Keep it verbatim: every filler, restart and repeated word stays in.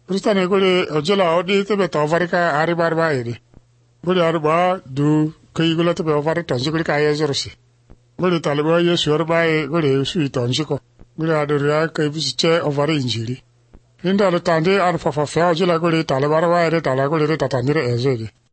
Kristane gole ojela odi tebe to varika ari barba iri. Gole arba du kai gole tebe vari tonsi gole ka yezorsi. Gole talba yesu arba e gole su tonsi ko. Gole adoria kai bisiche ovari injiri. Inda le tande ar fa fa fa ojela gole talba arba iri talba gole tatandire ezeri.